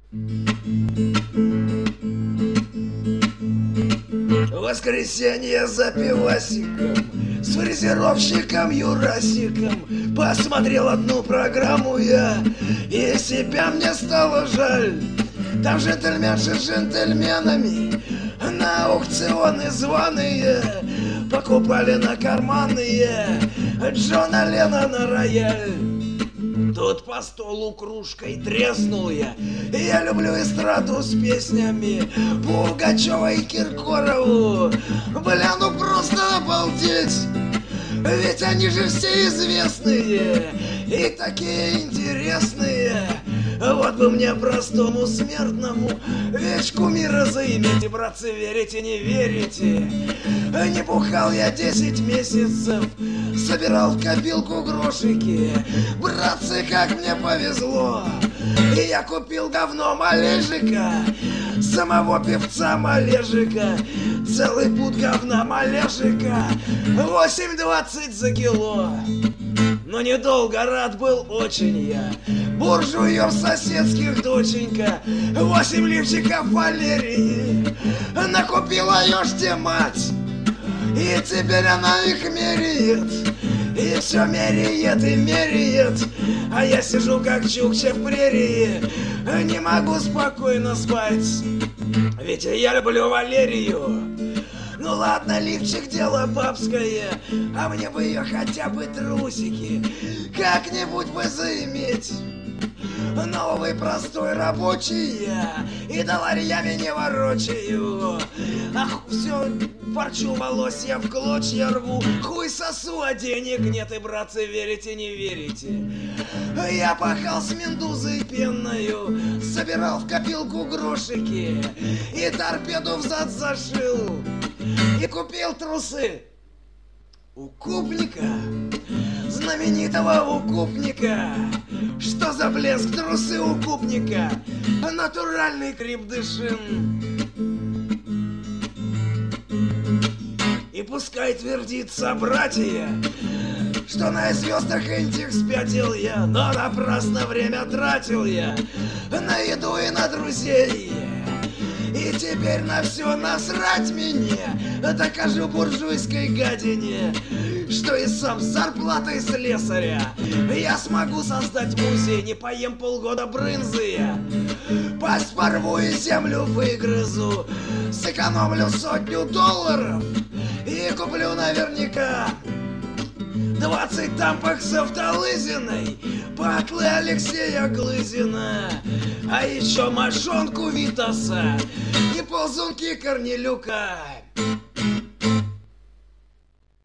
Воскресенье за пивасиком с фрезеровщиком Юрасиком посмотрел одну программу я, и себя мне стало жаль. Там джентльменши с джентльменами на аукционы званые покупали на карманные Джона Леннона рояль. Тут по столу кружкой треснул я. Я люблю эстраду с песнями Пугачева и Киркорову. Бля, ну просто обалдеть! Ведь они же все известные и такие интересные. Вот бы мне, простому смертному, вещь кумира заиметь. И, братцы, верите, не верите? Не бухал я 10 месяцев, собирал в копилку грошики. Братцы, как мне повезло! И я купил говно Малежика, самого певца Малежика. Целый пуд говна Малежика, 8,20 за кило. Но недолго рад был очень я буржуев соседских доченька. 8 лифчиков Валерии накупила ешьте мать. И теперь она их меряет, и все меряет и меряет. А я сижу как чукча в прерии, не могу спокойно спать. Ведь я люблю Валерию. Ну ладно, лифчик дело бабское, а мне бы ее хотя бы трусики как-нибудь бы заиметь. Новый простой рабочий я, и долларьями не ворочаю. Ах, все, порчу волосья в клочья рву, хуй сосу, а денег нет. И, братцы, верите, не верите? Я пахал с мендузой пенною, собирал в копилку грошики и торпеду взад зашил. И купил трусы укупника, знаменитого укупника. Что за блеск, трусы укупника, натуральный крепдышин. И пускай твердится братья, что на звездах этих спятил я, но напрасно время тратил я на еду и на друзей. И теперь на все насрать мне, докажу буржуйской гадине, что и сам с зарплатой слесаря я смогу создать музей. Не поем полгода брынзы я, пасть порву и землю выгрызу, сэкономлю $100 и куплю наверняка 20 тампаксов Талызиной, патлы Алексея Глызина, а еще мошонку Витаса и ползунки Корнелюка.